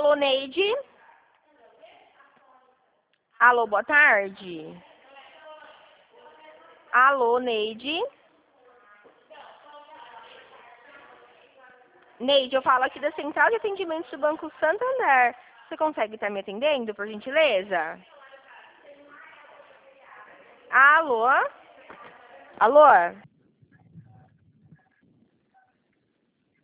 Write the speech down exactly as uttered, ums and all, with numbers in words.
Alô, Neide? Alô, boa tarde. Alô, Neide? Neide, eu falo aqui da Central de Atendimentos do Banco Santander. Você consegue estar me atendendo, por gentileza? Alô? Alô?